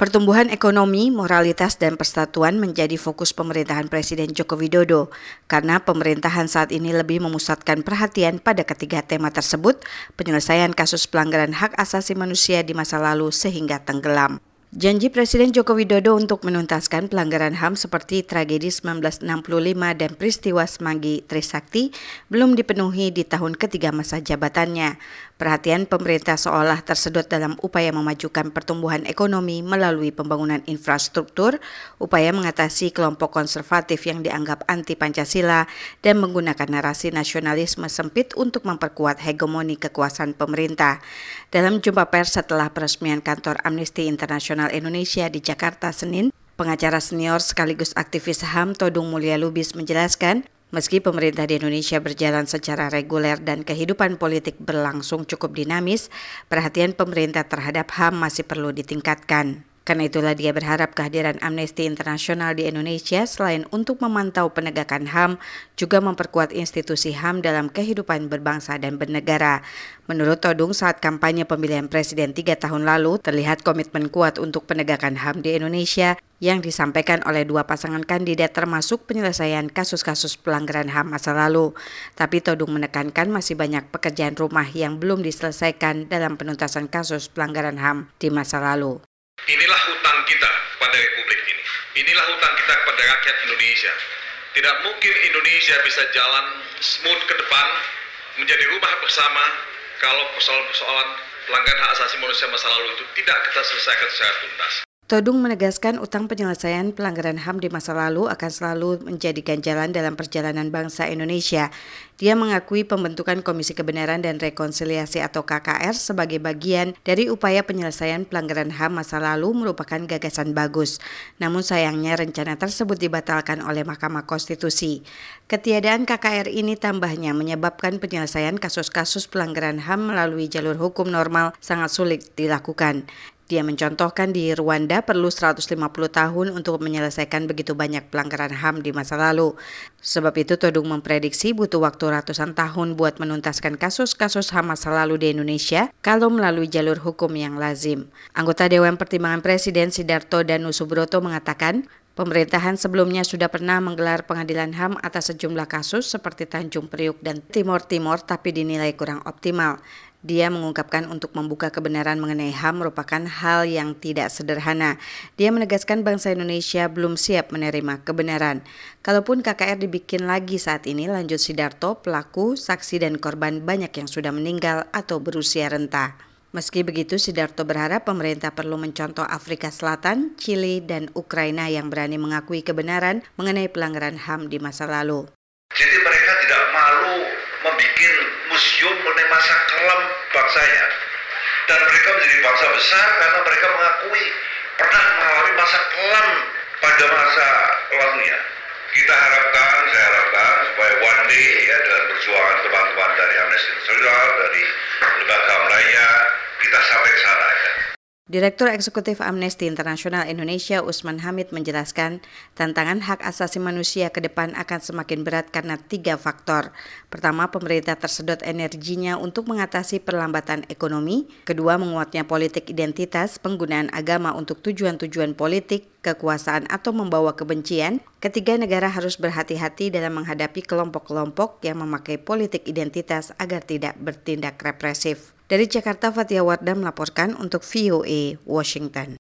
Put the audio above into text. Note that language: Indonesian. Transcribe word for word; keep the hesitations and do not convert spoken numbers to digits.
Pertumbuhan ekonomi, moralitas, dan persatuan menjadi fokus pemerintahan Presiden Joko Widodo karena pemerintahan saat ini lebih memusatkan perhatian pada ketiga tema tersebut, penyelesaian kasus pelanggaran hak asasi manusia di masa lalu sehingga tenggelam. Janji Presiden Joko Widodo untuk menuntaskan pelanggaran H A M seperti tragedi seribu sembilan ratus enam puluh lima dan peristiwa Semanggi Trisakti belum dipenuhi di tahun ketiga masa jabatannya. Perhatian pemerintah seolah tersedot dalam upaya memajukan pertumbuhan ekonomi melalui pembangunan infrastruktur, upaya mengatasi kelompok konservatif yang dianggap anti Pancasila, dan menggunakan narasi nasionalisme sempit untuk memperkuat hegemoni kekuasaan pemerintah. Dalam jumpa pers setelah peresmian kantor Amnesty International Indonesia di Jakarta Senin, pengacara senior sekaligus aktivis H A M Todung Mulya Lubis menjelaskan, meski pemerintah di Indonesia berjalan secara reguler dan kehidupan politik berlangsung cukup dinamis, perhatian pemerintah terhadap H A M masih perlu ditingkatkan. Karena itulah dia berharap kehadiran Amnesty International di Indonesia selain untuk memantau penegakan H A M, juga memperkuat institusi H A M dalam kehidupan berbangsa dan bernegara. Menurut Todung, saat kampanye pemilihan presiden tiga tahun lalu, terlihat komitmen kuat untuk penegakan H A M di Indonesia yang disampaikan oleh dua pasangan kandidat termasuk penyelesaian kasus-kasus pelanggaran H A M masa lalu. Tapi Todung menekankan masih banyak pekerjaan rumah yang belum diselesaikan dalam penuntasan kasus pelanggaran H A M di masa lalu. Inilah hutang kita pada Republik ini. Inilah hutang kita kepada rakyat Indonesia. Tidak mungkin Indonesia bisa jalan smooth ke depan, menjadi rumah bersama kalau persoalan-persoalan pelanggaran hak asasi manusia masa lalu itu tidak kita selesaikan secara tuntas. Todung menegaskan utang penyelesaian pelanggaran H A M di masa lalu akan selalu menjadi ganjalan dalam perjalanan bangsa Indonesia. Dia mengakui pembentukan Komisi Kebenaran dan Rekonsiliasi atau K K R sebagai bagian dari upaya penyelesaian pelanggaran H A M masa lalu merupakan gagasan bagus. Namun sayangnya rencana tersebut dibatalkan oleh Mahkamah Konstitusi. Ketiadaan K K R ini tambahnya menyebabkan penyelesaian kasus-kasus pelanggaran H A M melalui jalur hukum normal sangat sulit dilakukan. Dia mencontohkan di Rwanda perlu seratus lima puluh tahun untuk menyelesaikan begitu banyak pelanggaran H A M di masa lalu. Sebab itu Todung memprediksi butuh waktu ratusan tahun buat menuntaskan kasus-kasus H A M masa lalu di Indonesia kalau melalui jalur hukum yang lazim. Anggota Dewan Pertimbangan Presiden Sidarto Danusubroto mengatakan, pemerintahan sebelumnya sudah pernah menggelar pengadilan H A M atas sejumlah kasus seperti Tanjung Priuk dan Timor Timur tapi dinilai kurang optimal. Dia mengungkapkan untuk membuka kebenaran mengenai H A M merupakan hal yang tidak sederhana. Dia menegaskan bangsa Indonesia belum siap menerima kebenaran. Kalaupun K K R dibikin lagi saat ini, lanjut Sidarto, pelaku, saksi dan korban banyak yang sudah meninggal atau berusia renta. Meski begitu, Sidarto berharap pemerintah perlu mencontoh Afrika Selatan, Chili, dan Ukraina yang berani mengakui kebenaran mengenai pelanggaran H A M di masa lalu. Jadi mereka tidak malu membuat museum mengenai masa kelam bangsanya. Dan mereka menjadi bangsa besar karena mereka mengakui pernah mengalami masa kelam pada masa lalunya. Kita harapkan, saya harapkan supaya one day ya dengan perjuangan teman-teman dari Amnesty International, dari lembaga lainnya, kita sampai ke sana ya. Direktur Eksekutif Amnesty International Indonesia Usman Hamid menjelaskan, tantangan hak asasi manusia ke depan akan semakin berat karena tiga faktor. Pertama, pemerintah tersedot energinya untuk mengatasi perlambatan ekonomi. Kedua, menguatnya politik identitas, penggunaan agama untuk tujuan-tujuan politik, kekuasaan atau membawa kebencian. Ketiga, negara harus berhati-hati dalam menghadapi kelompok-kelompok yang memakai politik identitas agar tidak bertindak represif. Dari Jakarta, Fathia Wardah melaporkan untuk V O A Washington.